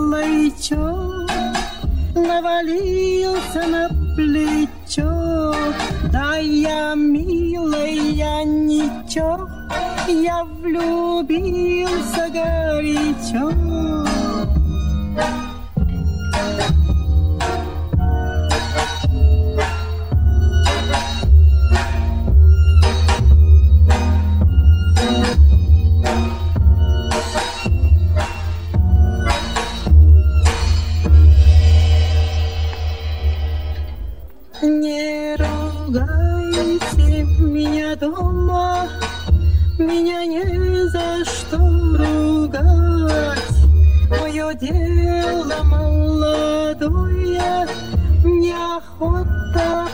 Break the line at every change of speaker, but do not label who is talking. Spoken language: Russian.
милочок навалился на плечо. Да я, милая, ничего, я влюбился горячо. Не ругайте меня дома, меня не за что ругать. Мое дело молодое, неохота